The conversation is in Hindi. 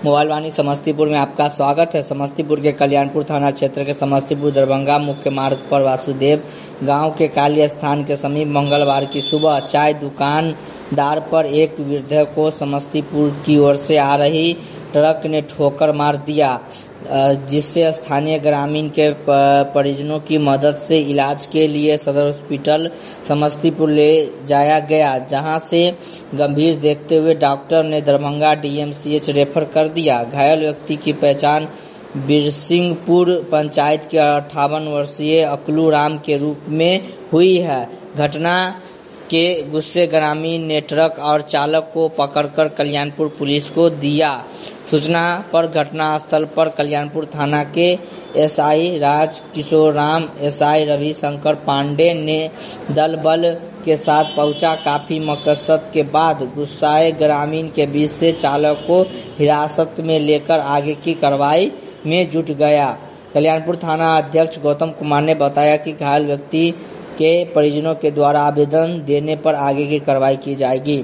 मोबाइल वाणी समस्तीपुर में आपका स्वागत है। समस्तीपुर के कल्याणपुर थाना क्षेत्र के समस्तीपुर दरभंगा मुख्य मार्ग पर वासुदेव गांव के काली स्थान के समीप मंगलवार की सुबह चाय दुकानदार पर एक वृद्ध को समस्तीपुर की ओर से आ रही ट्रक ने ठोकर मार दिया, जिससे स्थानीय ग्रामीण के परिजनों की मदद से इलाज के लिए सदर हॉस्पिटल समस्तीपुर ले जाया गया, जहां से गंभीर देखते हुए डॉक्टर ने दरभंगा डीएमसीएच रेफर कर दिया। घायल व्यक्ति की पहचान बिरसिंहपुर पंचायत के 58 वर्षीय अकलू राम के रूप में हुई है। घटना के गुस्से ग्रामीण ने ट्रक और चालक को पकड़कर कल्याणपुर पुलिस को दिया। सूचना पर घटनास्थल पर कल्याणपुर थाना के एसआई राज किशोर राम, एसआई रविशंकर पांडे ने दल बल के साथ पहुंचा। काफी मकसद के बाद गुस्साए ग्रामीण के बीच से चालक को हिरासत में लेकर आगे की कार्रवाई में जुट गया। कल्याणपुर थाना अध्यक्ष गौतम कुमार ने बताया कि घायल व्यक्ति के परिजनों के द्वारा आवेदन देने पर आगे की कार्रवाई की जाएगी।